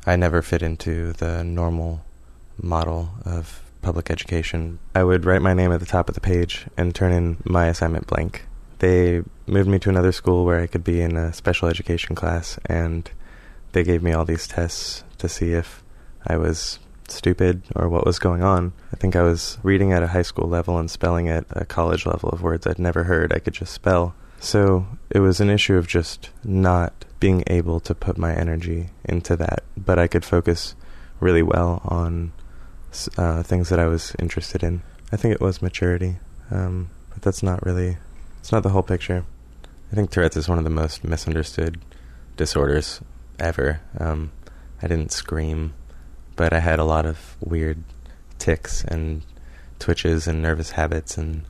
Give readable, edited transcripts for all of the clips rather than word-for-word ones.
I never fit into the normal model of public education. I would write my name at the top of the page and turn in my assignment blank. They moved me to another school where I could be in a special education class, and they gave me all these tests to see if I was stupid or what was going on. I think I was reading at a high school level and spelling at a college level of words I'd never heard I could just spell. So it was an issue of just not being able to put my energy into that, but I could focus really well on things that I was interested in. I think it was maturity, but that's not really, it's not the whole picture. I think Tourette's is one of the most misunderstood disorders ever. I didn't scream, but I had a lot of weird tics and twitches and nervous habits, and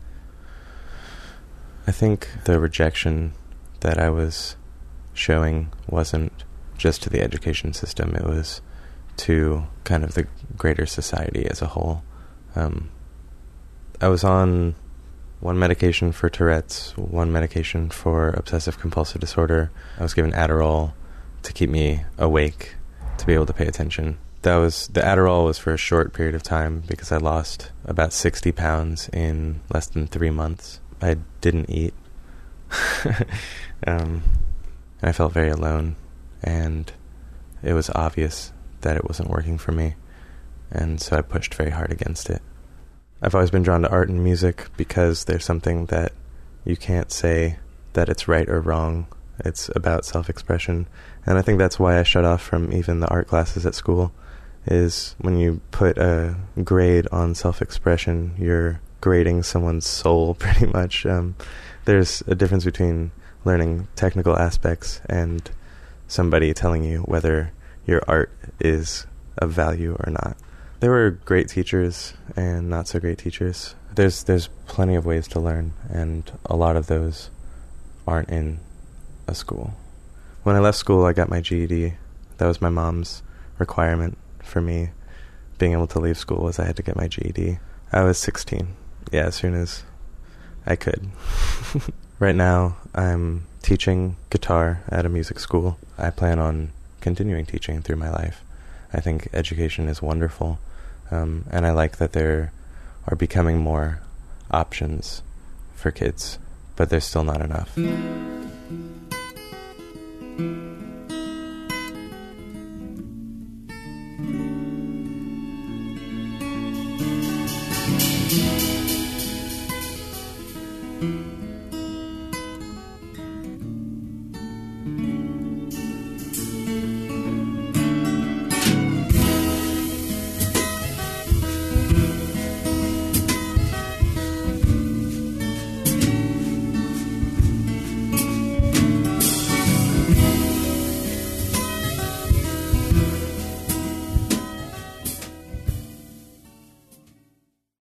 I think the rejection that I was showing wasn't just to the education system, it was to kind of the greater society as a whole. I was on one medication for Tourette's, one medication for obsessive compulsive disorder. I was given Adderall to keep me awake, to be able to pay attention. The Adderall was for a short period of time because I lost about 60 pounds in less than 3 months. I didn't eat. I felt very alone, and it was obvious that it wasn't working for me, and so I pushed very hard against it. I've always been drawn to art and music because there's something that you can't say that it's right or wrong. It's about self-expression, and I think that's why I shut off from even the art classes at school, is when you put a grade on self-expression, you're grading someone's soul, pretty much. There's a difference between learning technical aspects and somebody telling you whether your art is of value or not. There were great teachers and not so great teachers. There's plenty of ways to learn, and a lot of those aren't in a school. When I left school, I got my GED. That was my mom's requirement for me being able to leave school, was I had to get my GED. I was 16. Yeah, as soon as I could. Right now, I'm teaching guitar at a music school. I plan on continuing teaching through my life. I think education is wonderful, and I like that there are becoming more options for kids, but there's still not enough.